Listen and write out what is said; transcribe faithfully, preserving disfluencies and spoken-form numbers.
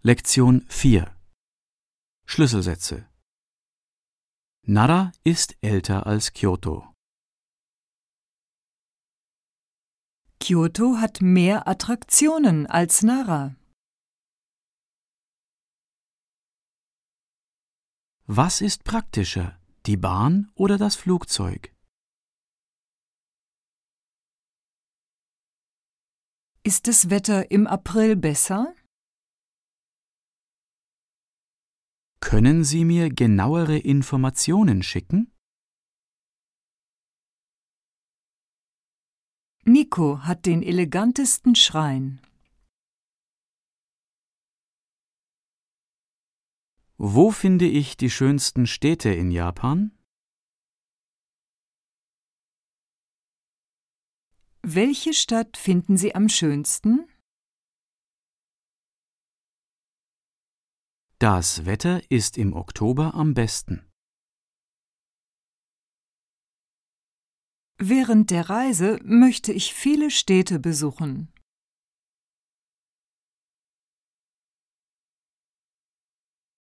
Lektion vier. Schlüsselsätze. Nara ist älter als Kyoto. Kyoto hat mehr Attraktionen als Nara. Was ist praktischer, die Bahn oder das Flugzeug? Ist das Wetter im April besser? Können Sie mir genauere Informationen schicken? Nikko hat den elegantesten Schrein. Wo finde ich die schönsten Städte in Japan? Welche Stadt finden Sie am schönsten? Das Wetter ist im Oktober am besten. Während der Reise möchte ich viele Städte besuchen.